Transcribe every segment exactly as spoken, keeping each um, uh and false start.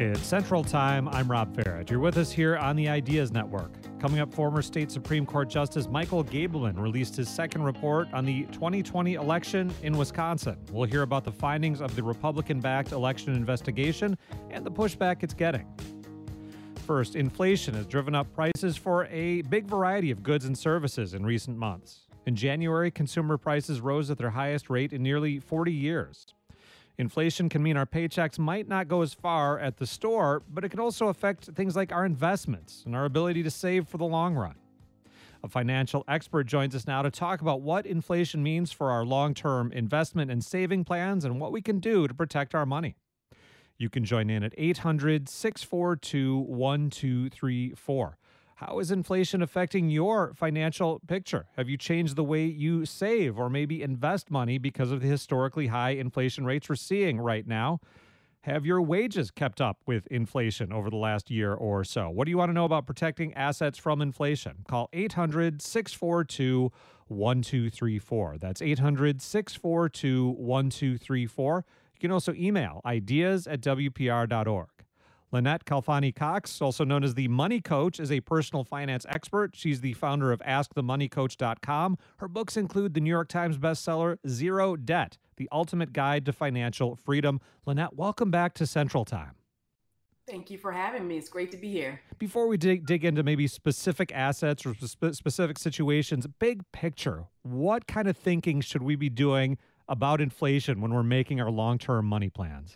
It's Central Time. I'm Rob Farrett. You're with us here on the Ideas Network. Coming up, former state Supreme Court Justice Michael Gableman released his second report on the twenty twenty election in Wisconsin. We'll hear about the findings of the Republican-backed election investigation and the pushback it's getting. First, inflation has driven up prices for a big variety of goods and services in recent months. In January, consumer prices rose at their highest rate in nearly forty years. Inflation can mean our paychecks might not go as far at the store, but it can also affect things like our investments and our ability to save for the long run. A financial expert joins us now to talk about what inflation means for our long-term investment and saving plans and what we can do to protect our money. You can join in at eight hundred, six four two, one two three four. How is inflation affecting your financial picture? Have you changed the way you save or maybe invest money because of the historically high inflation rates we're seeing right now? Have your wages kept up with inflation over the last year or so? What do you want to know about protecting assets from inflation? Call eight hundred, six four two, one two three four. That's eight hundred, six four two, one two three four. You can also email ideas at w p r dot org. Lynette Calfani-Cox, also known as the Money Coach, is a personal finance expert. She's the founder of ask the money coach dot com. Her books include the New York Times bestseller, Zero Debt, The Ultimate Guide to Financial Freedom. Lynette, welcome back to Central Time. Thank you for having me. It's great to be here. Before we dig, dig into maybe specific assets or spe- specific situations, big picture, what kind of thinking should we be doing about inflation when we're making our long-term money plans?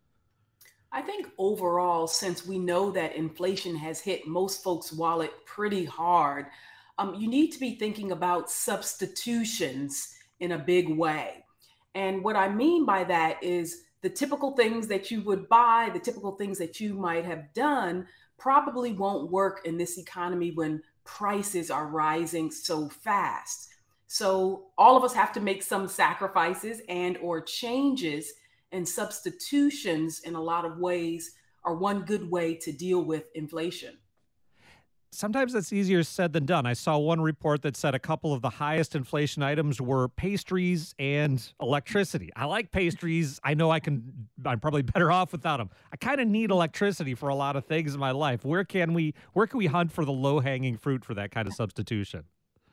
I think overall, since we know that inflation has hit most folks' wallet pretty hard, um, you need to be thinking about substitutions in a big way. And what I mean by that is the typical things that you would buy, the typical things that you might have done probably won't work in this economy when prices are rising so fast. So all of us have to make some sacrifices and or changes, and substitutions in a lot of ways are one good way to deal with inflation. Sometimes that's easier said than done. I saw one report that said a couple of the highest inflation items were pastries and electricity. I like pastries. I know I can, I'm probably better off without them. I kind of need electricity for a lot of things in my life. Where can we, where can we hunt for the low-hanging fruit for that kind of substitution?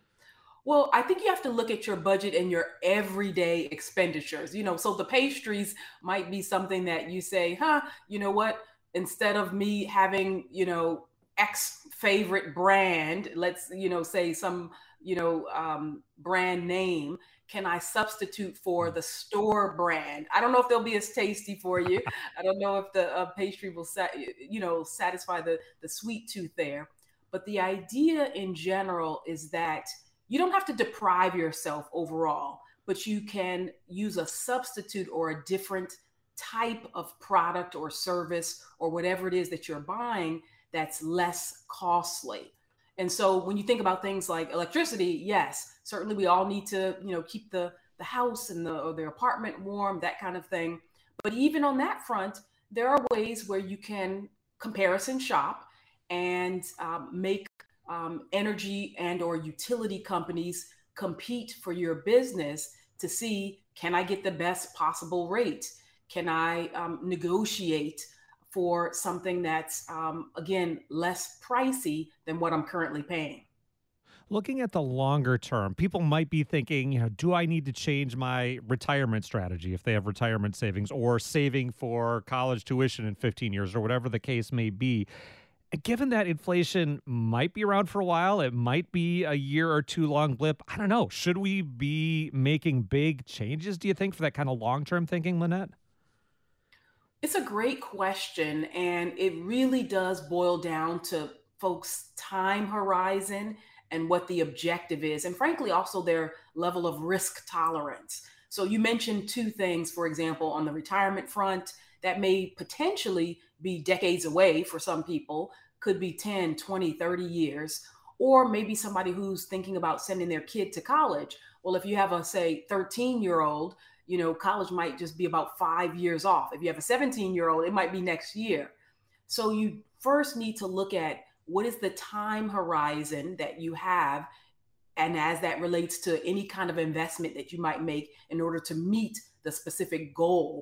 Well, I think you have to look at your budget and your everyday expenditures. You know, so the pastries might be something that you say, huh, you know what, instead of me having, you know, X favorite brand, let's, you know, say some, you know, um, brand name, can I substitute for the store brand? I don't know if they'll be as tasty for you. I don't know if the uh, pastry will, sa- you know, satisfy the, the sweet tooth there. But the idea in general is that you don't have to deprive yourself overall, but you can use a substitute or a different type of product or service or whatever it is that you're buying that's less costly. And so when you think about things like electricity, yes, certainly we all need to, you know, keep the, the house and the, or the apartment warm, that kind of thing. But even on that front, there are ways where you can comparison shop and um, make Um, energy and or utility companies compete for your business to see, can I get the best possible rate? Can I um, negotiate for something that's, um, again, less pricey than what I'm currently paying? Looking at the longer term, people might be thinking, you know, do I need to change my retirement strategy if they have retirement savings or saving for college tuition in fifteen years or whatever the case may be? Given that inflation might be around for a while, it might be a year or two long blip. I don't know. Should we be making big changes, do you think, for that kind of long-term thinking, Lynette? It's a great question, and it really does boil down to folks' time horizon and what the objective is, and frankly, also their level of risk tolerance. So you mentioned two things, for example, on the retirement front, that may potentially be decades away for some people, could be ten, twenty, thirty years, or maybe somebody who's thinking about sending their kid to college. Well, if you have a, say, thirteen year old, you know, college might just be about five years off. If you have a seventeen year old, it might be next year. So you first need to look at what is the time horizon that you have, and as that relates to any kind of investment that you might make in order to meet the specific goal.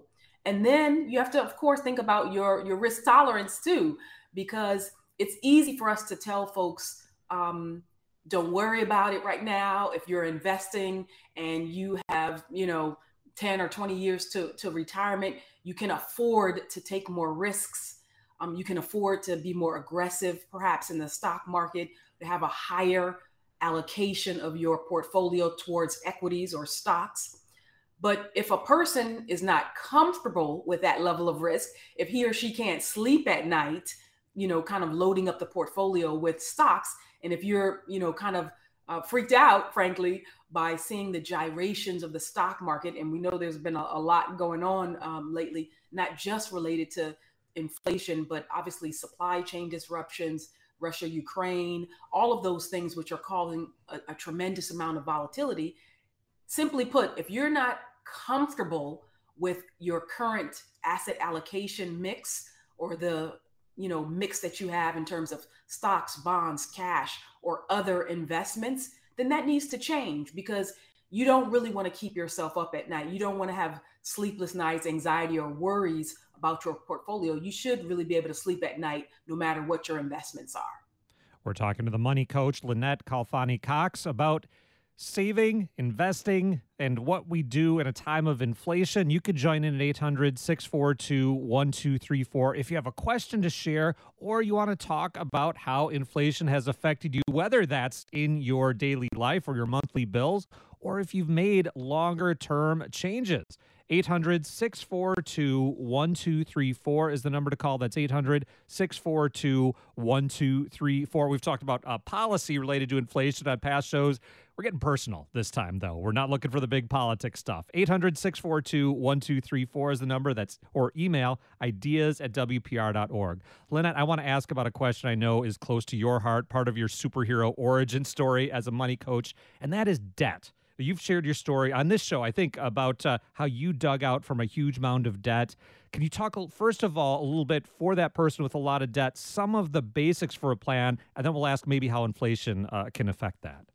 And then you have to, of course, think about your, your risk tolerance too, because it's easy for us to tell folks, um, don't worry about it right now. If you're investing and you have, you know, ten or twenty years to, to retirement, you can afford to take more risks. Um, you can afford to be more aggressive, perhaps in the stock market, to have a higher allocation of your portfolio towards equities or stocks. But if a person is not comfortable with that level of risk, if he or she can't sleep at night, you know, kind of loading up the portfolio with stocks, and if you're, you know, kind of uh, freaked out, frankly, by seeing the gyrations of the stock market, and we know there's been a, a lot going on um, lately, not just related to inflation, but obviously supply chain disruptions, Russia, Ukraine, all of those things which are causing a, a tremendous amount of volatility. Simply put, if you're not comfortable with your current asset allocation mix or the you know mix that you have in terms of stocks, bonds, cash, or other investments, then that needs to change, because you don't really want to keep yourself up at night. You don't want to have sleepless nights, anxiety, or worries about your portfolio. You should really be able to sleep at night no matter what your investments are. We're talking to the money coach, Lynette Khalfani Cox, about saving, investing, and what we do in a time of inflation. You could join in at eight hundred, six four two, one two three four if you have a question to share, or you want to talk about how inflation has affected you, whether that's in your daily life or your monthly bills, or if you've made longer-term changes. eight hundred, six four two, one two three four is the number to call. That's eight hundred, six four two, one two three four. We've talked about uh, policy related to inflation on past shows. We're getting personal this time, though. We're not looking for the big politics stuff. eight hundred, six four two, one two three four is the number. That's or email ideas at w p r dot org. Lynette, I want to ask about a question I know is close to your heart, part of your superhero origin story as a money coach, and that is debt. You've shared your story on this show, I think, about uh, how you dug out from a huge mound of debt. Can you talk, first of all, a little bit for that person with a lot of debt, some of the basics for a plan, and then we'll ask maybe how inflation uh, can affect that.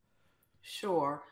Sure.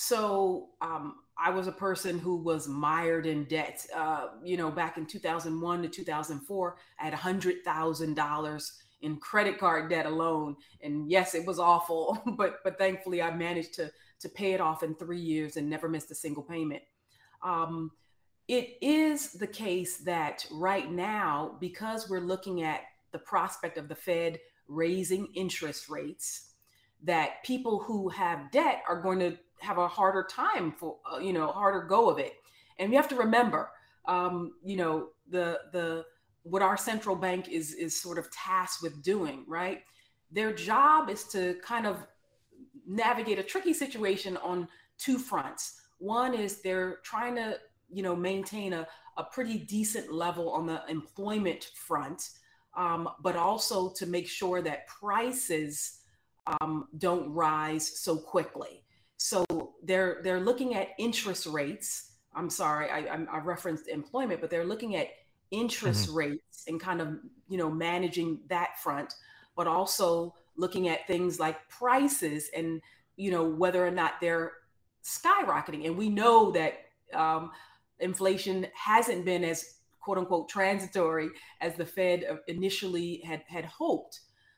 So um, I was a person who was mired in debt. Uh, you know, back in two thousand one to two thousand four, I had one hundred thousand dollars in credit card debt alone. And yes, it was awful, but but thankfully I managed to to pay it off in three years and never missed a single payment. Um, it is the case that right now, because we're looking at the prospect of the Fed raising interest rates, that people who have debt are going to have a harder time for, uh, you know, harder go of it. And we have to remember, um, you know, the the what our central bank is is sort of tasked with doing, right? Their job is to kind of navigate a tricky situation on two fronts. One is they're trying to, you know, maintain a, a pretty decent level on the employment front, um, but also to make sure that prices um, don't rise so quickly. So they're they're looking at interest rates. I'm sorry, I, I referenced employment, but they're looking at interest mm-hmm. rates and kind of, you know, managing that front, but also looking at things like prices and, you know, whether or not they're skyrocketing. And we know that um, inflation hasn't been as quote unquote transitory as the Fed initially had, had hoped.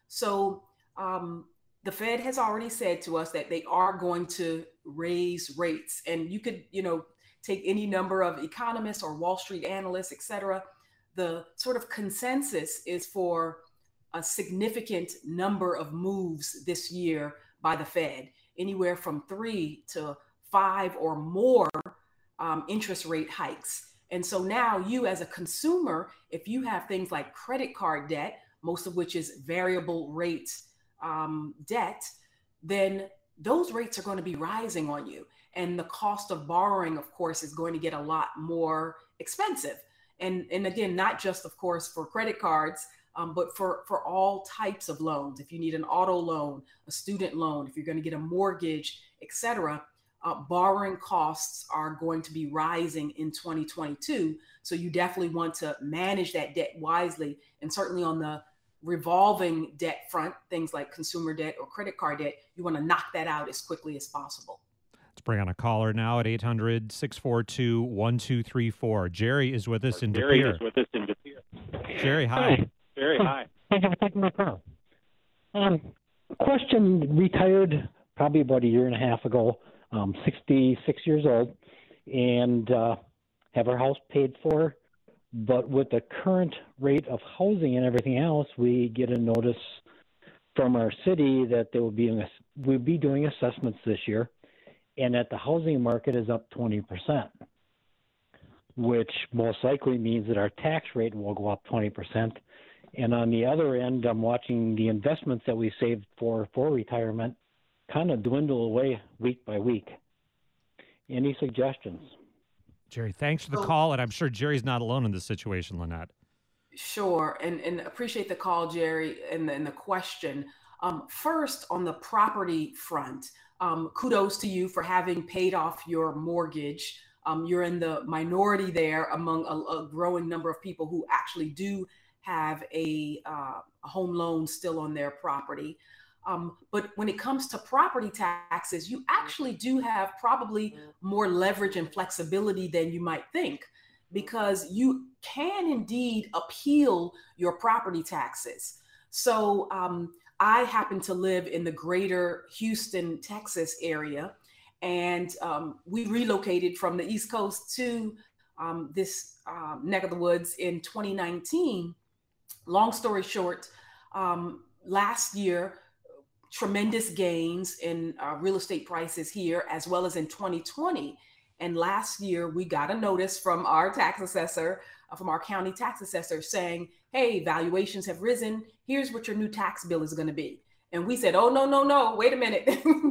So um, the Fed has already said to us that they are going to raise rates. And you could, you know, take any number of economists or Wall Street analysts, et cetera. The sort of consensus is for a significant number of moves this year by the Fed, anywhere from three to five or more um, interest rate hikes. And so now you as a consumer, if you have things like credit card debt, most of which is variable rate um, debt, then those rates are going to be rising on you. And the cost of borrowing, of course, is going to get a lot more expensive. And, and again, not just, of course, for credit cards, Um, but for, for all types of loans. If you need an auto loan, a student loan, if you're going to get a mortgage, et cetera, uh, borrowing costs are going to be rising in twenty twenty-two. So you definitely want to manage that debt wisely. And certainly on the revolving debt front, things like consumer debt or credit card debt, you want to knock that out as quickly as possible. Bring on a caller now at eight hundred, six four two, one two three four. Jerry is with us in Jerry De Pere. is with us in De Pere. Jerry, hi. Hi. Jerry, hi. Thank you for taking my call. Um, question, retired probably about a year and a half ago, um, sixty-six years old, and uh, have our house paid for. But with the current rate of housing and everything else, we get a notice from our city that they will be in a, we'll be doing assessments this year, and that the housing market is up twenty percent, which most likely means that our tax rate will go up twenty percent. And on the other end, I'm watching the investments that we saved for for retirement kind of dwindle away week by week. Any suggestions? Jerry, thanks for the So- call, and I'm sure Jerry's not alone in this situation, Lynette. Sure, and and appreciate the call, Jerry, and the, and the question. Um, first, on the property front, um, kudos to you for having paid off your mortgage. Um, you're in the minority there among a, a growing number of people who actually do have a, uh, a home loan still on their property. Um, but when it comes to property taxes, you actually do have probably more leverage and flexibility than you might think, because you can indeed appeal your property taxes. So um, I happen to live in the greater Houston, Texas area, and um, we relocated from the East Coast to um, this uh, neck of the woods in twenty nineteen. Long story short, um, last year, tremendous gains in uh, real estate prices here, as well as in twenty twenty. And last year, we got a notice from our tax assessor, uh, from our county tax assessor saying, hey, valuations have risen. Here's what your new tax bill is going to be. And we said, oh, no, no, no, wait a minute.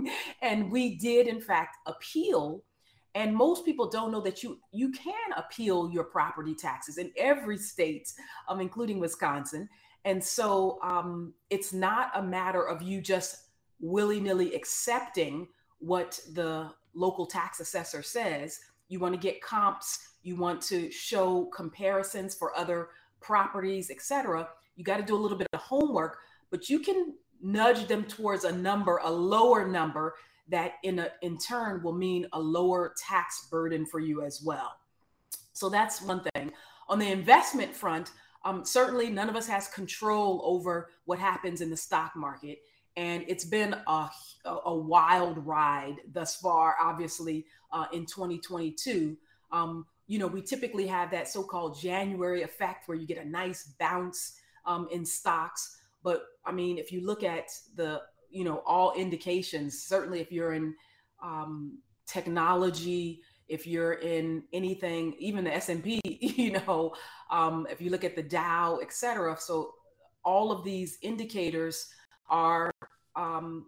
And we did, in fact, appeal. And most people don't know that you you can appeal your property taxes in every state, um, including Wisconsin. And so um, it's not a matter of you just willy-nilly accepting what the local tax assessor says. You want to get comps, you want to show comparisons for other properties, et cetera. You got to do a little bit of homework, but you can nudge them towards a number, a lower number, that in a, in turn will mean a lower tax burden for you as well. So that's one thing. On the investment front, um, certainly none of us has control over what happens in the stock market. And it's been a, a wild ride thus far, obviously, uh, in twenty twenty-two. Um, you know, we typically have that so-called January effect where you get a nice bounce um, in stocks. But I mean, if you look at the you know, all indications, certainly if you're in um, technology, if you're in anything, even the S and P, you know, um, if you look at the Dow, et cetera. So all of these indicators are um,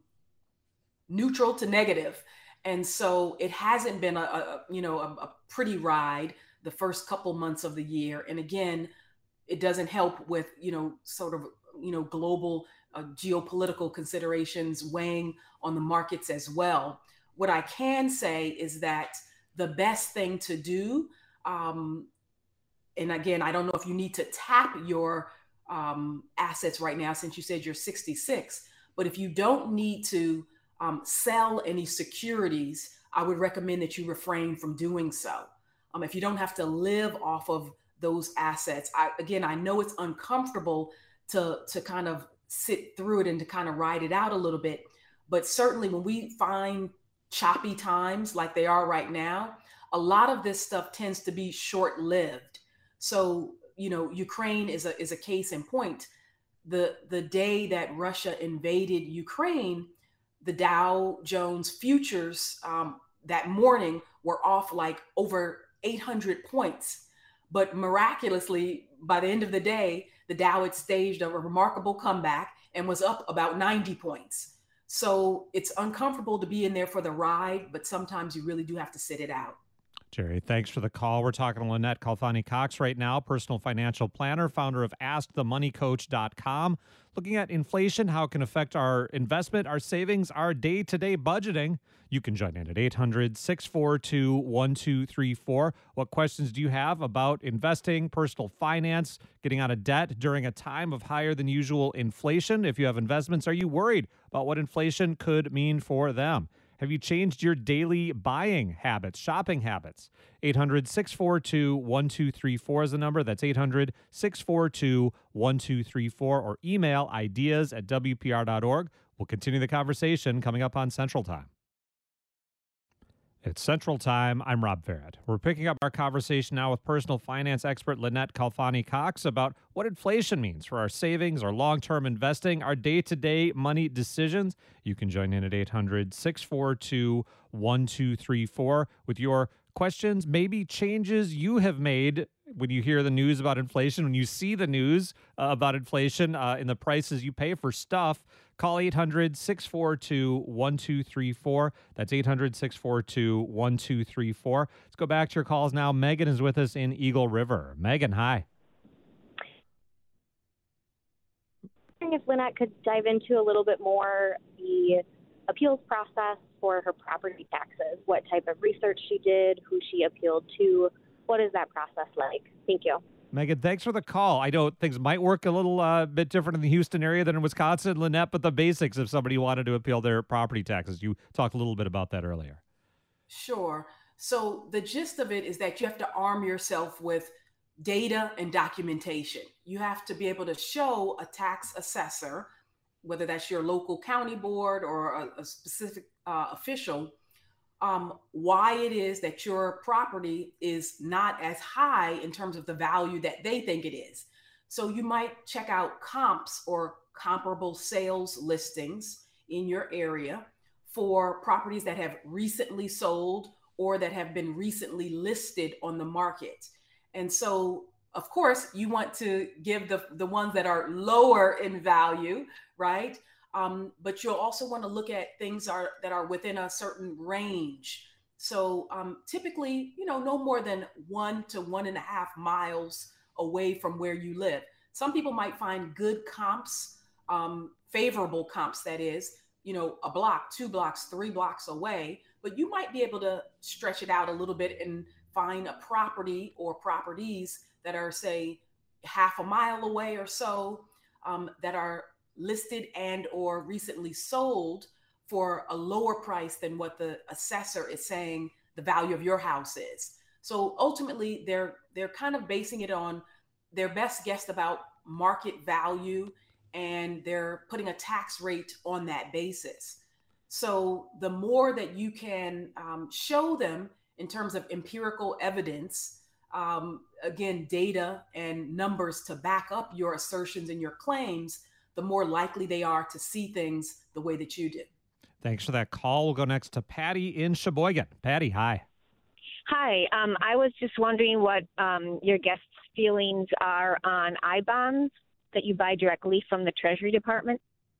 neutral to negative. And so it hasn't been a, a you know, a, a pretty ride the first couple months of the year. And again, it doesn't help with, you know, sort of, you know, global Uh, geopolitical considerations weighing on the markets as well. What I can say is that the best thing to do, um, and again, I don't know if you need to tap your um, assets right now since you said you're sixty-six, but if you don't need to um, sell any securities, I would recommend that you refrain from doing so. Um, if you don't have to live off of those assets, I, again, I know it's uncomfortable to, to kind of sit through it and to kind of ride it out a little bit. But certainly when we find choppy times like they are right now, a lot of this stuff tends to be short-lived. So, you know, Ukraine is a is a case in point. The the day that Russia invaded Ukraine, the Dow Jones futures um, that morning were off like over eight hundred points. But miraculously, by the end of the day, the Dow had staged a remarkable comeback and was up about ninety points. So it's uncomfortable to be in there for the ride, but sometimes you really do have to sit it out. Jerry, thanks for the call. We're talking to Lynette Khalfani-Cox right now, personal financial planner, founder of ask the money coach dot com, looking at inflation, how it can affect our investment, our savings, our day-to-day budgeting. You can join in at eight hundred, six four two, one two three four. What questions do you have about investing, personal finance, getting out of debt during a time of higher than usual inflation? If you have investments, are you worried about what inflation could mean for them? Have you changed your daily buying habits, shopping habits? eight hundred, six four two, one two three four is the number. That's eight hundred, six four two, one two three four, or email ideas at W P R dot org. We'll continue the conversation coming up on Central Time. It's Central Time. I'm Rob Farrett. We're picking up our conversation now with personal finance expert Lynette Calfani-Cox about what inflation means for our savings, our long-term investing, our day-to-day money decisions. You can join in at eight hundred, six four two, one two three four with your questions, maybe changes you have made when you hear the news about inflation, when you see the news uh, about inflation uh, in the prices you pay for stuff. Call eight hundred, six four two, one two three four. That's eight hundred, six four two, one two three four. Let's go back to your calls now. Megan is with us in Eagle River. Megan, hi. I'm wondering if Lynette could dive into a little bit more the appeals process for her property taxes, what type of research she did, who she appealed to. What is that process like? Thank you. Megan, thanks for the call. I know things might work a little uh, bit different in the Houston area than in Wisconsin, Lynette, but the basics if somebody wanted to appeal their property taxes. You talked a little bit about that earlier. Sure. So the gist of it is that you have to arm yourself with data and documentation. You have to be able to show a tax assessor, whether that's your local county board or a, a specific uh, official, Um, why it is that your property is not as high in terms of the value that they think it is. So you might check out comps or comparable sales listings in your area for properties that have recently sold or that have been recently listed on the market. And so, of course, you want to give the, the ones that are lower in value, right? Um, but you'll also want to look at things are, that are within a certain range. So um, typically, you know, no more than one to one and a half miles away from where you live. Some people might find good comps, um, favorable comps, that is, you know, a block, two blocks, three blocks away, but you might be able to stretch it out a little bit and find a property or properties that are, say, half a mile away or so, um, that are listed and or recently sold for a lower price than what the assessor is saying the value of your house is. So ultimately, they're they're kind of basing it on their best guess about market value, and they're putting a tax rate on that basis. So the more that you can um, show them in terms of empirical evidence, um, again, data and numbers to back up your assertions and your claims, the more likely they are to see things the way that you did. Thanks for that call. We'll go next to Patty in Sheboygan. Patty, hi. Hi. Um, I was just wondering what um, your guests' feelings are on I bonds that you buy directly from the Treasury Department.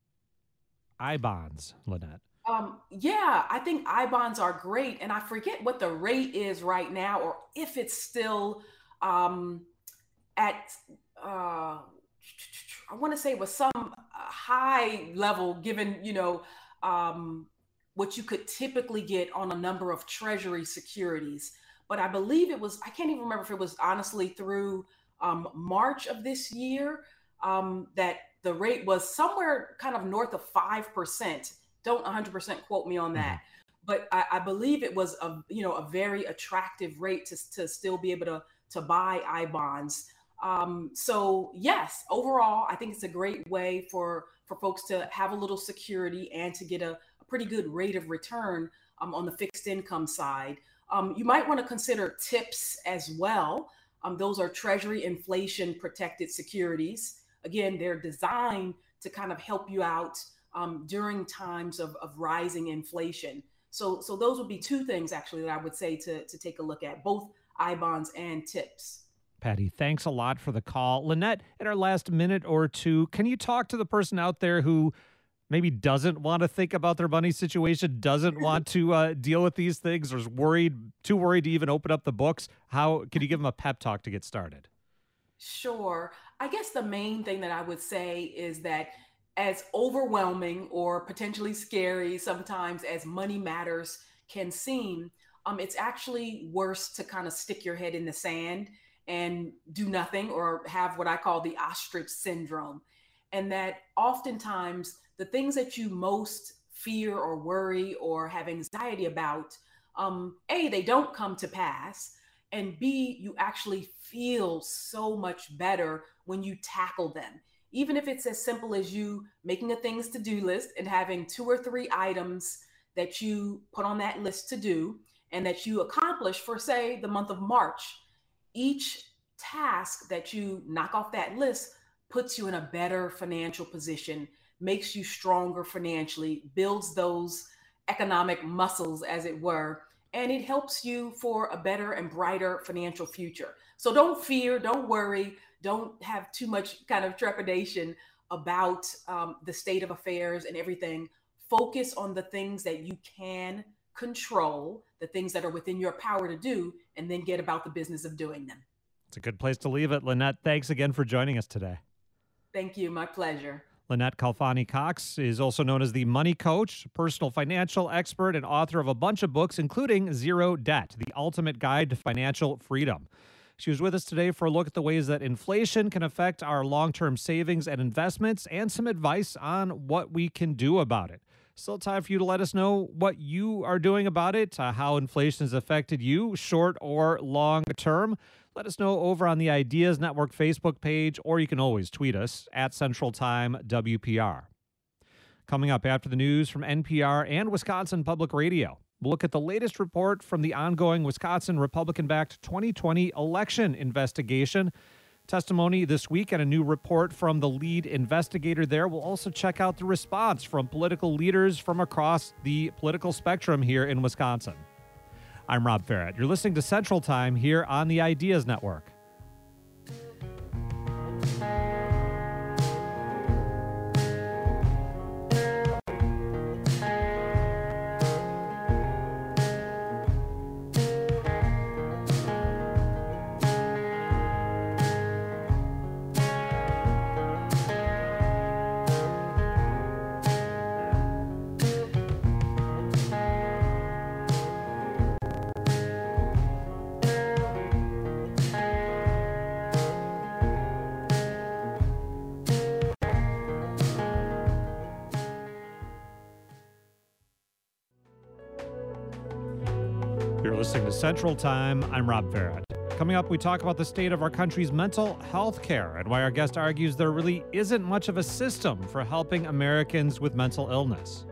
I bonds, Lynette. Um, yeah, I think I bonds are great. And I forget what the rate is right now, or if it's still um, at... Uh, I want to say was some high level given, you know, um, what you could typically get on a number of Treasury securities. But I believe it was, I can't even remember if it was honestly through um, March of this year, um, that the rate was somewhere kind of north of five percent. Don't one hundred percent quote me on that. Mm-hmm. But I, I believe it was a, you know, a very attractive rate to, to still be able to, to buy I bonds. Um, so yes, overall, I think it's a great way for, for folks to have a little security and to get a, a pretty good rate of return um, on the fixed income side. Um, you might want to consider TIPS as well. Um, those are Treasury inflation protected securities. Again, they're designed to kind of help you out um, during times of, of rising inflation. So, so those would be two things actually that I would say to, to take a look at, both I bonds and TIPS. Patty, thanks a lot for the call. Lynette, in our last minute or two, can you talk to the person out there who maybe doesn't want to think about their money situation, doesn't want to uh, deal with these things, or is worried, too worried to even open up the books? How can you give them a pep talk to get started? Sure. I guess the main thing that I would say is that as overwhelming or potentially scary sometimes as money matters can seem, um, it's actually worse to kind of stick your head in the sand and do nothing, or have what I call the ostrich syndrome. And that oftentimes the things that you most fear or worry or have anxiety about, um, A, they don't come to pass, and B, you actually feel so much better when you tackle them. Even if it's as simple as you making a things to-do list and having two or three items that you put on that list to do and that you accomplish for, say, the month of March. Each task that you knock off that list puts you in a better financial position, makes you stronger financially, builds those economic muscles, as it were, and it helps you for a better and brighter financial future. So don't fear, don't worry, don't have too much kind of trepidation about um, the state of affairs and everything. Focus on the things that you can control, the things that are within your power to do, and then get about the business of doing them. It's a good place to leave it. Lynette, thanks again for joining us today. Thank you. My pleasure. Lynette Khalfani-Cox is also known as the Money Coach, personal financial expert, and author of a bunch of books, including Zero Debt, the ultimate guide to financial freedom. She was with us today for a look at the ways that inflation can affect our long-term savings and investments, and some advice on what we can do about it. Still time for you to let us know what you are doing about it, uh, how inflation has affected you, short or long term. Let us know over on the Ideas Network Facebook page, or you can always tweet us at Central Time W P R. Coming up after the news from N P R and Wisconsin Public Radio, we'll look at the latest report from the ongoing Wisconsin Republican-backed twenty twenty election investigation. Testimony this week and a new report from the lead investigator there. We'll also check out the response from political leaders from across the political spectrum here in Wisconsin. I'm Rob Ferret. You're listening to Central Time here on the Ideas Network. You're listening to Central Time. I'm Rob Ferret. Coming up, we talk about the state of our country's mental health care and why our guest argues there really isn't much of a system for helping Americans with mental illness.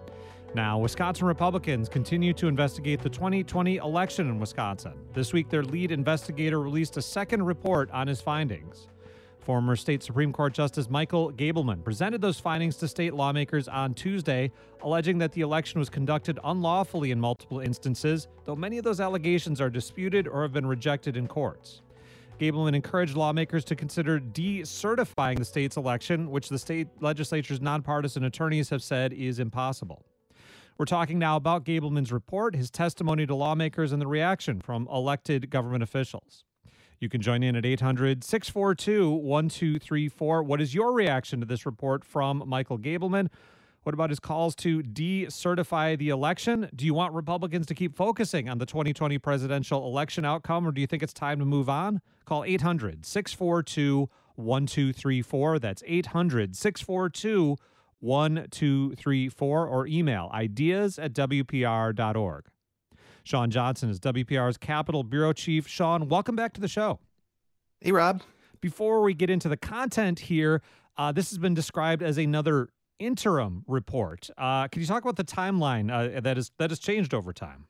Now, Wisconsin Republicans continue to investigate the twenty twenty election in Wisconsin. This week, their lead investigator released a second report on his findings. Former state Supreme Court Justice Michael Gableman presented those findings to state lawmakers on Tuesday, alleging that the election was conducted unlawfully in multiple instances, though many of those allegations are disputed or have been rejected in courts. Gableman encouraged lawmakers to consider decertifying the state's election, which the state legislature's nonpartisan attorneys have said is impossible. We're talking now about Gableman's report, his testimony to lawmakers, and the reaction from elected government officials. You can join in at eight hundred, six four two, one two three four. What is your reaction to this report from Michael Gableman? What about his calls to decertify the election? Do you want Republicans to keep focusing on the twenty twenty presidential election outcome, or do you think it's time to move on? Call eight hundred, six four two, one two three four. That's eight hundred, six four two, one two three four, or email ideas at w p r dot org. Sean Johnson is W P R's Capitol Bureau Chief. Sean, welcome back to the show. Hey, Rob. Before we get into the content here, uh, this has been described as another interim report. Uh, can you talk about the timeline uh, that is that has changed over time?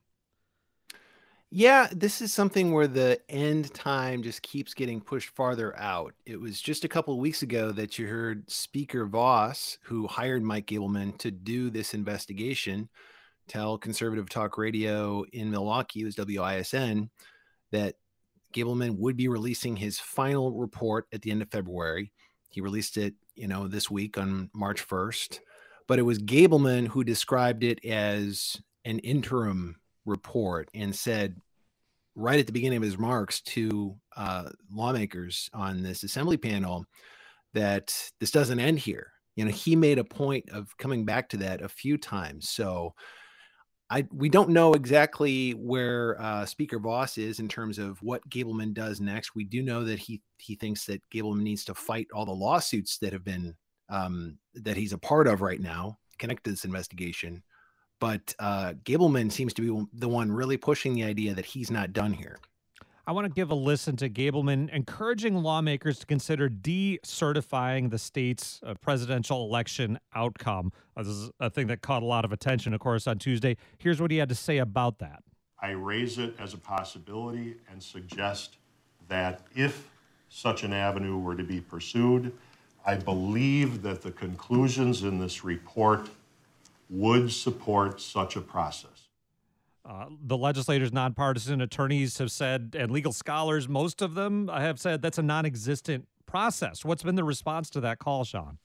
Yeah, this is something where the end time just keeps getting pushed farther out. It was just a couple of weeks ago that you heard Speaker Voss, who hired Mike Gableman to do this investigation, tell Conservative Talk Radio in Milwaukee, it was W I S N, that Gableman would be releasing his final report at the end of February. He released it, you know, this week on March first, but it was Gableman who described it as an interim report and said right at the beginning of his remarks to uh, lawmakers on this assembly panel that this doesn't end here. You know, he made a point of coming back to that a few times. So I, we don't know exactly where uh, Speaker Voss is in terms of what Gableman does next. We do know that he he thinks that Gableman needs to fight all the lawsuits that have been um, that he's a part of right now. connected to this investigation. But uh, Gableman seems to be the one really pushing the idea that he's not done here. I want to give a listen to Gableman encouraging lawmakers to consider decertifying the state's uh, presidential election outcome. Uh, this is a thing that caught a lot of attention, of course, on Tuesday. Here's what he had to say about that. I raise it as a possibility and suggest that if such an avenue were to be pursued, I believe that the conclusions in this report would support such a process. Uh, the legislators, nonpartisan attorneys have said, and legal scholars, most of them have said that's a non-existent process. What's been the response to that call, Sean?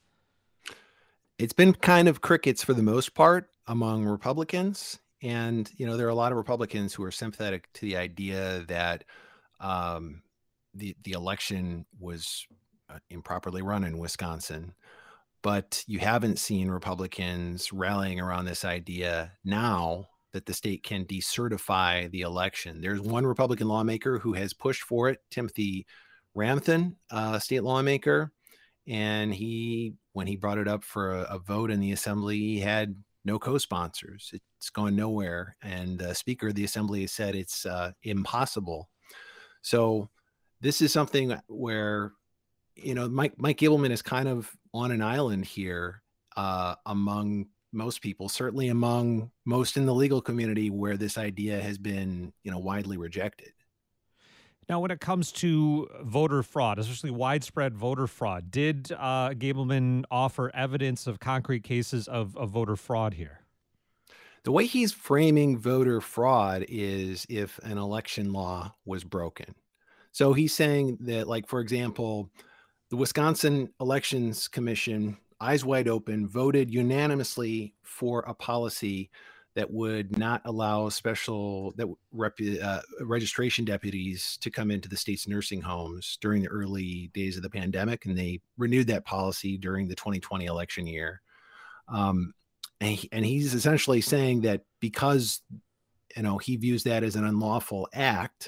It's been kind of crickets for the most part among Republicans. And, you know, there are a lot of Republicans who are sympathetic to the idea that um, the, the election was uh, improperly run in Wisconsin. But you haven't seen Republicans rallying around this idea now that the state can decertify the election. There's one Republican lawmaker who has pushed for it, Timothy Ramthun, a state lawmaker. And he, when he brought it up for a, a vote in the assembly, he had no co-sponsors. It's gone nowhere. And the Speaker of the Assembly said it's uh, impossible. So this is something where, you know, Mike, Mike Gableman is kind of on an island here uh, among most people, certainly among most in the legal community, where this idea has been, you know, widely rejected. Now, when it comes to voter fraud, especially widespread voter fraud, did uh, Gableman offer evidence of concrete cases of, of voter fraud here? The way he's framing voter fraud is if an election law was broken. So he's saying that, like, for example, the Wisconsin Elections Commission, eyes wide open, voted unanimously for a policy that would not allow special that rep, uh, registration deputies to come into the state's nursing homes during the early days of the pandemic. And they renewed that policy during the twenty twenty election year. Um, and, he, and he's essentially saying that because, you know, he views that as an unlawful act,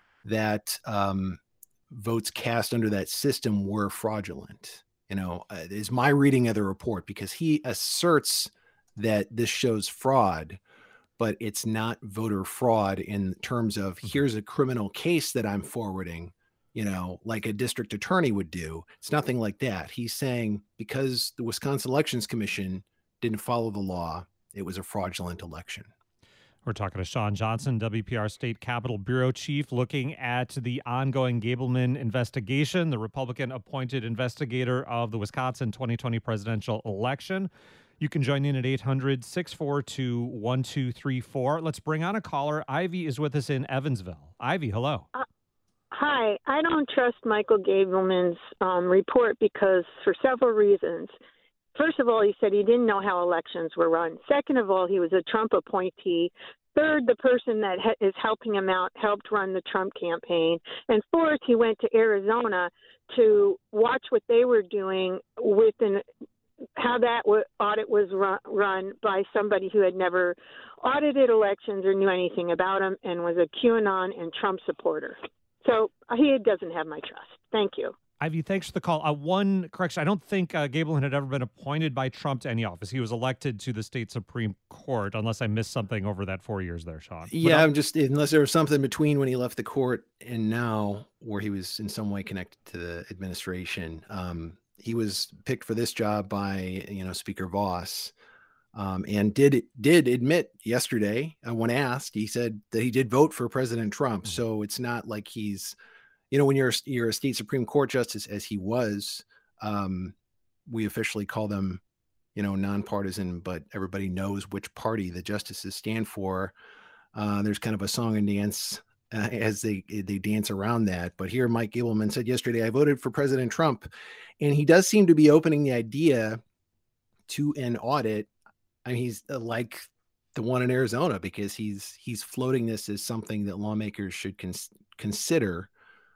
that um, votes cast under that system were fraudulent. You know, uh, is my reading of the report, because he asserts that this shows fraud, but it's not voter fraud in terms of here's a criminal case that I'm forwarding, you know, like a district attorney would do. It's nothing like that. He's saying because the Wisconsin Elections Commission didn't follow the law, it was a fraudulent election. We're talking to Sean Johnson, W P R State Capitol Bureau Chief, looking at the ongoing Gableman investigation, the Republican-appointed investigator of the Wisconsin twenty twenty presidential election. You can join in at eight hundred, six four two, one two three four. Let's bring on a caller. Ivy is with us in Evansville. Ivy, hello. Uh, hi. I don't trust Michael Gableman's um, report because for several reasons. First of all, he said he didn't know how elections were run. Second of all, he was a Trump appointee. Third, the person that ha- is helping him out helped run the Trump campaign. And fourth, he went to Arizona to watch what they were doing with an, how that w- audit was run, run by somebody who had never audited elections or knew anything about them and was a QAnon and Trump supporter. So he doesn't have my trust. Thank you. Ivy, thanks for the call. Uh, one correction. I don't think uh, Gableman had ever been appointed by Trump to any office. He was elected to the state Supreme Court, unless I missed something over that four years there, Sean. Yeah, I'm just, unless there was something between when he left the court and now where he was in some way connected to the administration. Um, he was picked for this job by, you know, Speaker Voss, um, and did did admit yesterday, uh, when asked, he said that he did vote for President Trump. Mm-hmm. So it's not like he's, you know, when you're you're a state Supreme Court justice, as he was, um, we officially call them, you know, nonpartisan, but everybody knows which party the justices stand for. Uh, there's kind of a song and dance uh, as they they dance around that. But here, Mike Gableman said yesterday, I voted for President Trump, and he does seem to be opening the idea to an audit. I mean, he's uh, like the one in Arizona, because he's he's floating this as something that lawmakers should cons- consider.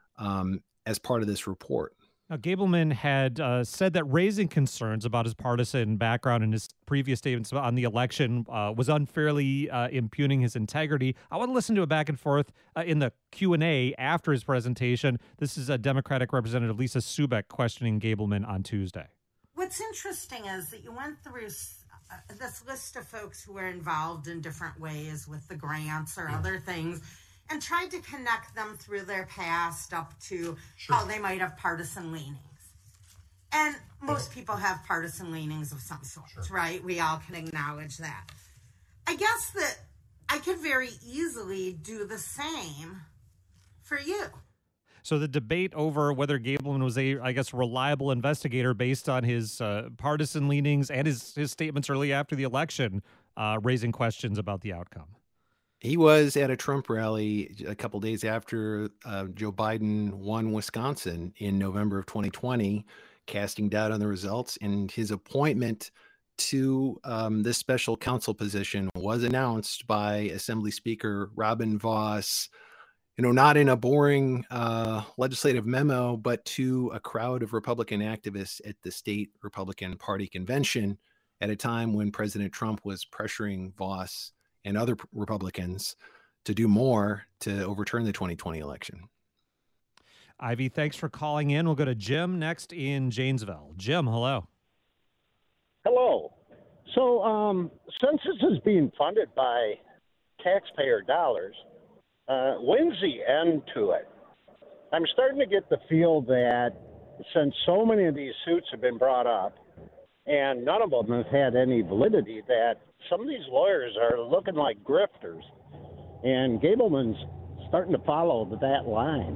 Um, as part of this report. Now, Gableman had uh, said that raising concerns about his partisan background in his previous statements on the election uh, was unfairly uh, impugning his integrity. I want to listen to a back and forth uh, in the Q and A after his presentation. This is a Democratic Representative Lisa Subeck questioning Gableman on Tuesday. What's interesting is that you went through this list of folks who were involved in different ways with the grants or other things, and tried to connect them through their past up to sure. how they might have partisan leanings. And most people have partisan leanings of some sort, sure. right? We all can acknowledge that. I guess that I could very easily do the same for you. So the debate over whether Gableman was a, I guess, reliable investigator based on his uh, partisan leanings and his, his statements early after the election, uh, raising questions about the outcome. He was at a Trump rally a couple days after uh, Joe Biden won Wisconsin in November of twenty twenty, casting doubt on the results, and his appointment to um, this special counsel position was announced by Assembly Speaker Robin Vos, you know, not in a boring uh, legislative memo, but to a crowd of Republican activists at the state Republican Party convention at a time when President Trump was pressuring Vos and other Republicans to do more to overturn the twenty twenty election. Ivy, thanks for calling in. We'll go to Jim next in Janesville. Jim, hello. Hello. So um, since this is being funded by taxpayer dollars, uh, when's the end to it? I'm starting to get the feel that since so many of these suits have been brought up and none of them have had any validity, that some of these lawyers are looking like grifters, and Gableman's starting to follow that line.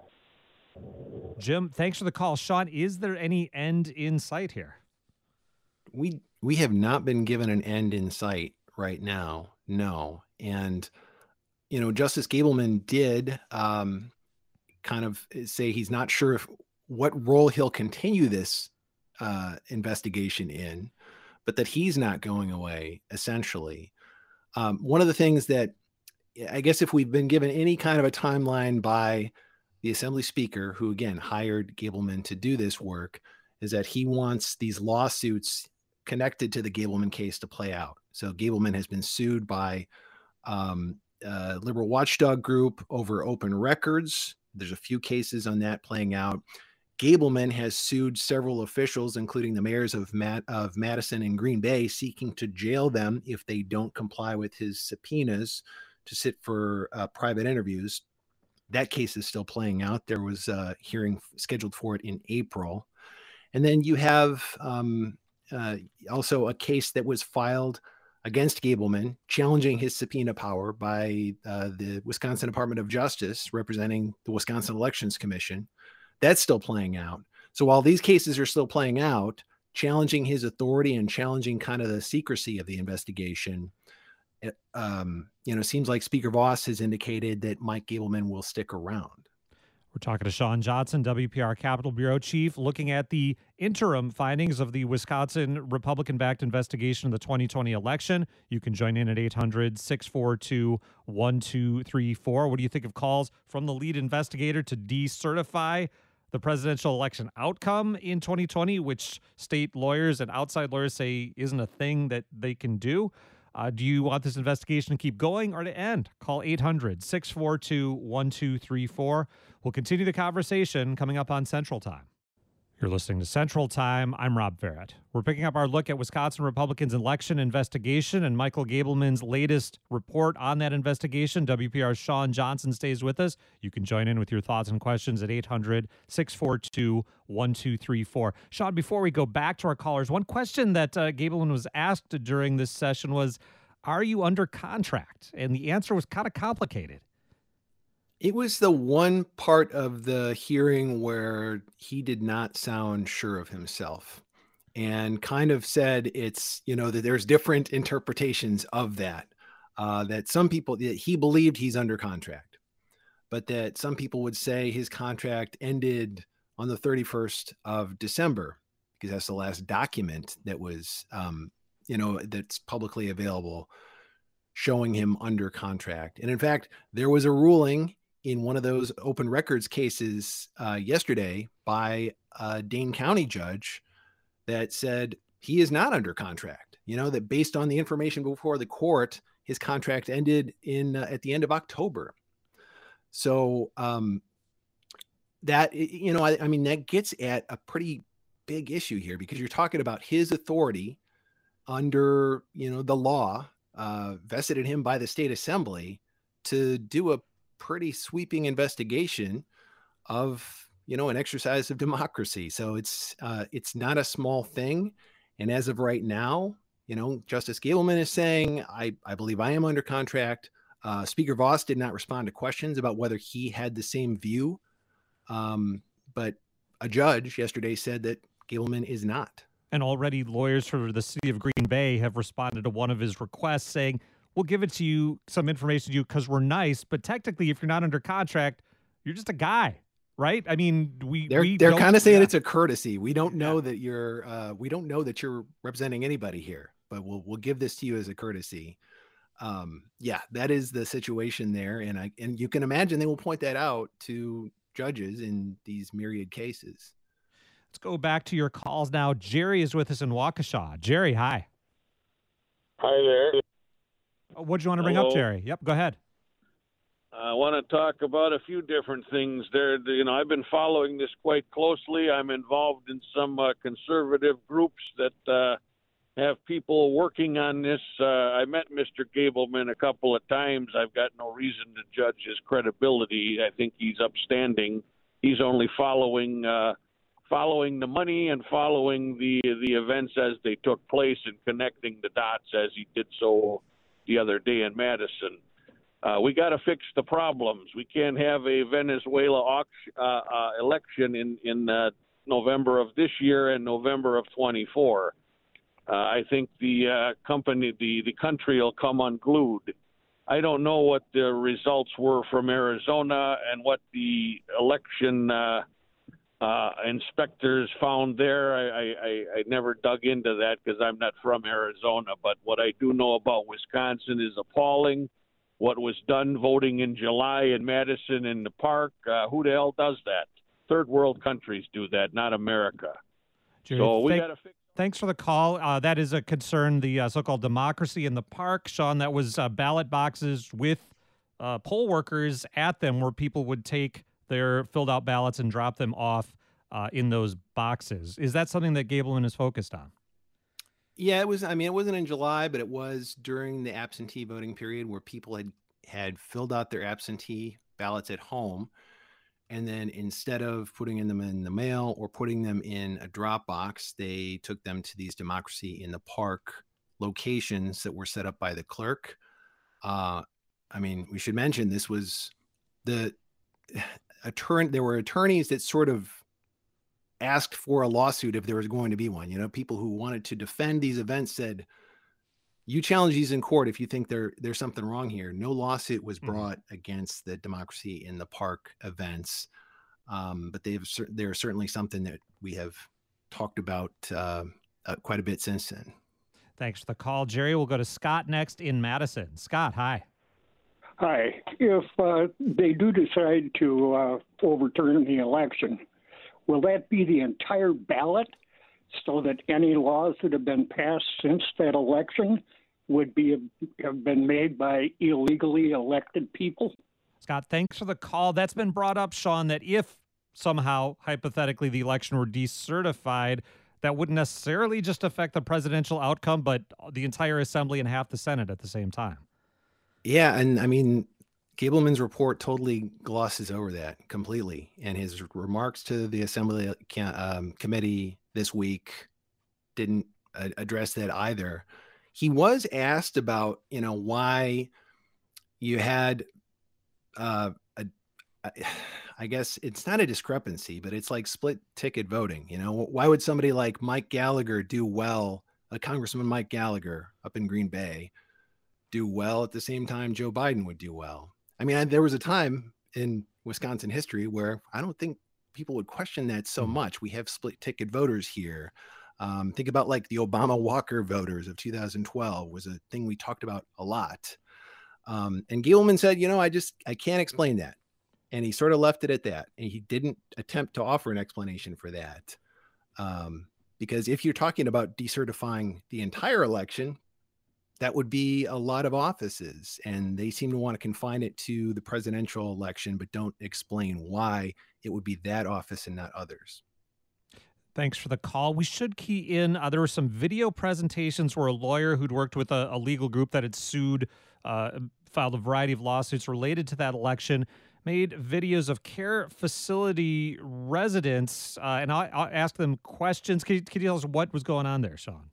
Jim, thanks for the call. Sean, is there any end in sight here? We we have not been given an end in sight right now, no. And, you know, Justice Gableman did um, kind of say he's not sure if what role he'll continue this uh, investigation in, but that he's not going away, essentially. Um, one of the things that, I guess if we've been given any kind of a timeline by the Assembly Speaker, who again hired Gableman to do this work, is that he wants these lawsuits connected to the Gableman case to play out. So Gableman has been sued by um, a liberal watchdog group over open records. There's a few cases on that playing out. Gableman has sued several officials, including the mayors of, Matt, of Madison and Green Bay, seeking to jail them if they don't comply with his subpoenas to sit for uh, private interviews. That case is still playing out. There was a hearing scheduled for it in April. And then you have um, uh, also a case that was filed against Gableman, challenging his subpoena power by uh, the Wisconsin Department of Justice, representing the Wisconsin Elections Commission. That's still playing out. So while these cases are still playing out, challenging his authority and challenging kind of the secrecy of the investigation, it, um, you know, seems like Speaker Vos has indicated that Mike Gableman will stick around. We're talking to Sean Johnson, W P R Capitol Bureau Chief, looking at the interim findings of the Wisconsin Republican-backed investigation of the twenty twenty election. You can join in at eight hundred, six four two, one two three four. What do you think of calls from the lead investigator to decertify the presidential election outcome in twenty twenty, which state lawyers and outside lawyers say isn't a thing that they can do? Uh, do you want this investigation to keep going or to end? Call eight hundred, six four two, one two three four. We'll continue the conversation coming up on Central Time. You're listening to Central Time. I'm Rob Farrett. We're picking up our look at Wisconsin Republicans' election investigation and Michael Gableman's latest report on that investigation. W P R's Sean Johnson stays with us. You can join in with your thoughts and questions at eight hundred, six four two, one two three four. Sean, before we go back to our callers, one question that uh, Gableman was asked during this session was, are you under contract? And the answer was kind of complicated. It was the one part of the hearing where he did not sound sure of himself and kind of said it's, you know, that there's different interpretations of that, uh, that some people, that he believed he's under contract, but that some people would say his contract ended on the thirty-first of December because that's the last document that was, um, you know, that's publicly available showing him under contract. And in fact, there was a ruling in one of those open records cases uh, yesterday by a Dane County judge that said he is not under contract, you know, that based on the information before the court, his contract ended in uh, at the end of October. So um, that, you know, I, I mean, that gets at a pretty big issue here because you're talking about his authority under, you know, the law uh, vested in him by the state assembly to do a pretty sweeping investigation of, you know, an exercise of democracy. So it's uh, it's not a small thing. And as of right now, you know, Justice Gableman is saying, I, I believe I am under contract. Uh, Speaker Voss did not respond to questions about whether he had the same view. Um, but a judge yesterday said that Gableman is not. And already lawyers for the city of Green Bay have responded to one of his requests saying, we'll give it to you, some information to you because we're nice. But technically, if you're not under contract, you're just a guy, right? I mean, we they're, we they're kind of saying yeah. it's a courtesy. We don't know yeah. that you're uh, we don't know that you're representing anybody here, but we'll we'll give this to you as a courtesy. Um, yeah, that is the situation there. And I and you can imagine they will point that out to judges in these myriad cases. Let's go back to your calls now. Jerry is with us in Waukesha. Jerry, hi. Hi there. What do you want to bring Hello. up, Jerry? Yep, go ahead. I want to talk about a few different things there. You know, I've been following this quite closely. I'm involved in some uh, conservative groups that uh, have people working on this. Uh, I met Mister Gableman a couple of times. I've got no reason to judge his credibility. I think he's upstanding. He's only following uh, following the money and following the the events as they took place and connecting the dots as he did so the other day in Madison. Uh, we got to fix the problems. We can't have a Venezuela auction, uh, uh, election in in uh, November of this year and November of twenty-four. Uh, I think the uh, company, the the country will come unglued. I don't know what the results were from Arizona and what the election uh, uh, inspectors found there. I, I, I never dug into that because I'm not from Arizona. But what I do know about Wisconsin is appalling. What was done voting in July in Madison in the park, uh, who the hell does that? Third world countries do that, not America. Jerry, so we thank, got to fix. Thanks for the call. Uh, that is a concern, the uh, so-called democracy in the park. Sean, that was uh, ballot boxes with uh, poll workers at them where people would take their filled out ballots and drop them off uh, in those boxes. Is that something that Gableman is focused on? Yeah, it was. I mean, it wasn't in July, but it was during the absentee voting period where people had had filled out their absentee ballots at home. And then instead of putting them in the mail or putting them in a drop box, they took them to these Democracy in the Park locations that were set up by the clerk. Uh, I mean, we should mention this was the attorney. There were attorneys that sort of asked for a lawsuit if there was going to be one. You know, people who wanted to defend these events said, you challenge these in court if you think there there's something wrong here. No lawsuit was brought mm-hmm. against the Democracy in the Park events, um, but they've they're certainly something that we have talked about uh, uh, quite a bit since then. Thanks for the call, Jerry. We'll go to Scott next in Madison. Scott, hi. Hi. If uh, they do decide to uh, overturn the election, will that be the entire ballot so that any laws that have been passed since that election would be have been made by illegally elected people? Scott, thanks for the call. That's been brought up, Sean, that if somehow, hypothetically, the election were decertified, that wouldn't necessarily just affect the presidential outcome, but the entire assembly and half the Senate at the same time. Yeah, and I mean, Gableman's report totally glosses over that completely. And his remarks to the Assembly um, committee this week didn't uh, address that either. He was asked about, you know, why you had, uh, a, a, I guess it's not a discrepancy, but it's like split ticket voting. You know, why would somebody like Mike Gallagher do well, a Congressman Mike Gallagher up in Green Bay, do well at the same time Joe Biden would do well? I mean, I, there was a time in Wisconsin history where I don't think people would question that so much. We have split ticket voters here. Um, think about like the Obama Walker voters of two thousand twelve was a thing we talked about a lot. Um, and Gableman said, you know, I just, I can't explain that. And he sort of left it at that. And he didn't attempt to offer an explanation for that. Um, because if you're talking about decertifying the entire election, that would be a lot of offices, and they seem to want to confine it to the presidential election, but don't explain why it would be that office and not others. Thanks for the call. We should key in. Uh, there were some video presentations where a lawyer who'd worked with a, a legal group that had sued, uh, filed a variety of lawsuits related to that election, made videos of care facility residents, uh, and I, I asked them questions. Can you, can you tell us what was going on there, Sean?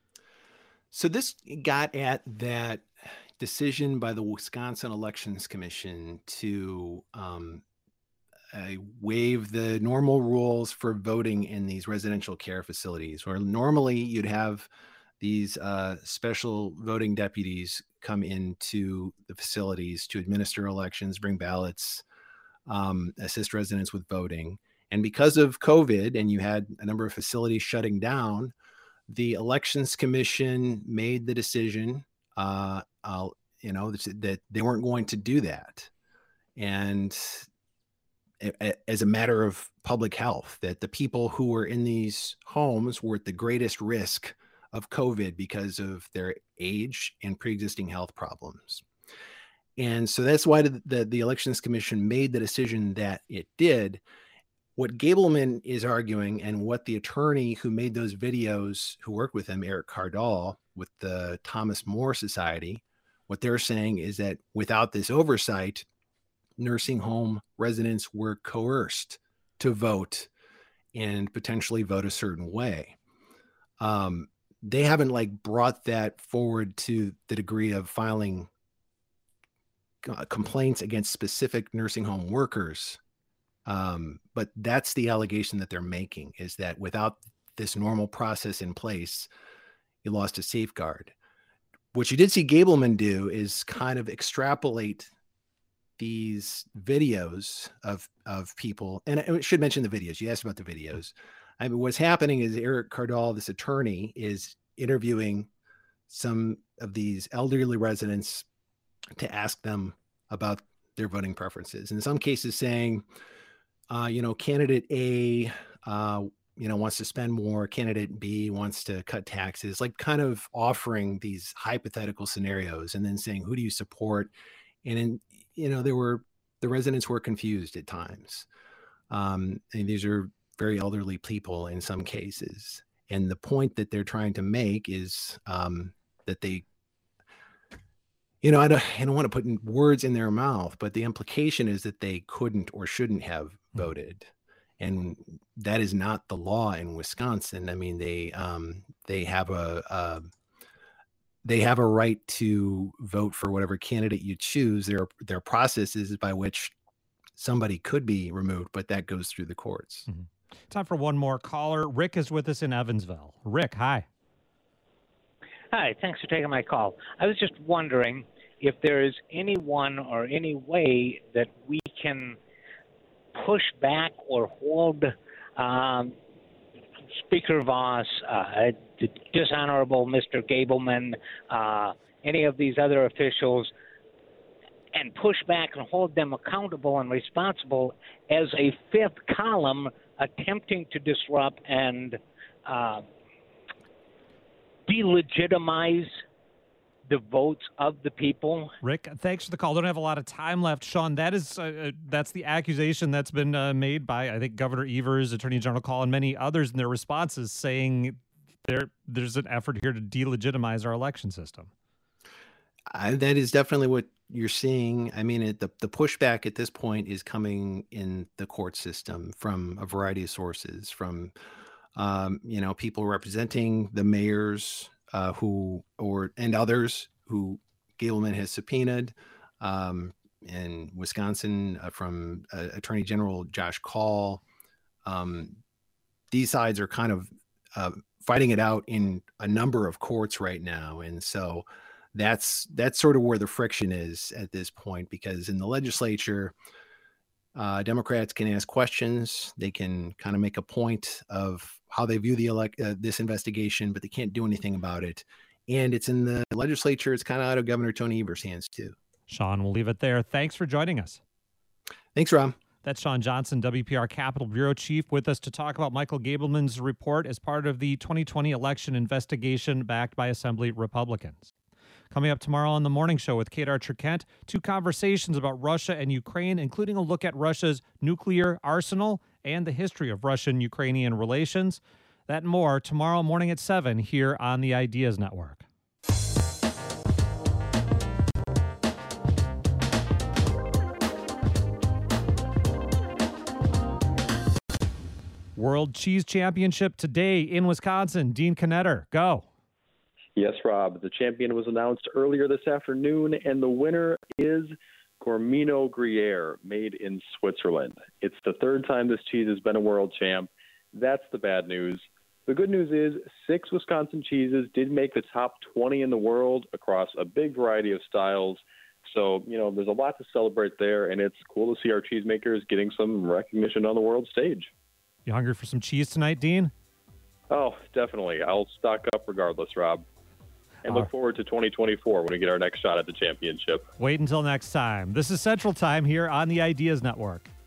So this got at that decision by the Wisconsin Elections Commission to um, uh, waive the normal rules for voting in these residential care facilities, where normally you'd have these uh, special voting deputies come into the facilities to administer elections, bring ballots, um, assist residents with voting. And because of COVID, and you had a number of facilities shutting down, the Elections Commission made the decision, uh, uh, you know, that, that they weren't going to do that. And a, a, as a matter of public health, that the people who were in these homes were at the greatest risk of COVID because of their age and pre-existing health problems. And so that's why the, the, the Elections Commission made the decision that it did. What Gableman is arguing, and what the attorney who made those videos, who worked with him, Eric Cardall, with the Thomas More Society, what they're saying is that without this oversight, nursing home residents were coerced to vote and potentially vote a certain way. Um, they haven't like brought that forward to the degree of filing uh, complaints against specific nursing home workers. Um, but that's the allegation that they're making, is that without this normal process in place, you lost a safeguard. What you did see Gableman do is kind of extrapolate these videos of, of people. And I should mention the videos. You asked about the videos. I mean, what's happening is Eric Cardall, this attorney, is interviewing some of these elderly residents to ask them about their voting preferences. In some cases saying, uh, you know, candidate A, uh, you know, wants to spend more, candidate B wants to cut taxes, like kind of offering these hypothetical scenarios and then saying, who do you support? And, in, you know, there were, the residents were confused at times. Um, and these are very elderly people in some cases. And the point that they're trying to make is um, that they, you know, I don't, I don't want to put words in their mouth, but the implication is that they couldn't or shouldn't have voted. And that is not the law in Wisconsin. I mean, they um, they have a, a they have a right to vote for whatever candidate you choose. There are, there are processes by which somebody could be removed, but that goes through the courts. Mm-hmm. Time for one more caller. Rick is with us in Evansville. Rick, hi. Hi, thanks for taking my call. I was just wondering if there is anyone or any way that we can push back or hold um, Speaker Voss, uh, the dishonorable Mister Gableman, uh, any of these other officials, and push back and hold them accountable and responsible as a fifth column attempting to disrupt and uh, delegitimize the votes of the people. Rick, thanks for the call. Don't have a lot of time left. Sean, that is uh, that's the accusation that's been uh, made by, I think, Governor Evers, Attorney General Call, and many others in their responses, saying there there's an effort here to delegitimize our election system. Uh, that is definitely what you're seeing. I mean, it, the, the pushback at this point is coming in the court system from a variety of sources, from, um, you know, people representing the mayors uh, who, or, and others who Gableman has subpoenaed, um, in Wisconsin uh, from uh, Attorney General Josh Call. Um, these sides are kind of uh, fighting it out in a number of courts right now. And so that's that's sort of where the friction is at this point, because in the legislature, uh, Democrats can ask questions. They can kind of make a point of how they view the elect uh, this investigation, but they can't do anything about it. And it's in the legislature. It's kind of out of Governor Tony Evers' hands too. Sean, we'll leave it there. Thanks for joining us. Thanks, Rob. That's Sean Johnson, W P R Capitol Bureau Chief, with us to talk about Michael Gableman's report as part of the twenty twenty election investigation backed by Assembly Republicans. Coming up tomorrow on The Morning Show with Kate Archer-Kent, two conversations about Russia and Ukraine, including a look at Russia's nuclear arsenal and the history of Russian-Ukrainian relations. That and more tomorrow morning at seven here on the Ideas Network. World Cheese Championship today in Wisconsin. Dean Knetter, go. Yes, Rob. The champion was announced earlier this afternoon, and the winner is Gourmino Gruyere, made in Switzerland. It's the third time this cheese has been a world champ. That's the bad news. The good news is six Wisconsin cheeses did make the top twenty in the world across a big variety of styles. So, you know, there's a lot to celebrate there, and it's cool to see our cheesemakers getting some recognition on the world stage. You hungry for some cheese tonight, Dean? Oh, definitely. I'll stock up regardless, Rob. And look forward to twenty twenty-four when we get our next shot at the championship. Wait until next time. This is Central Time here on the Ideas Network.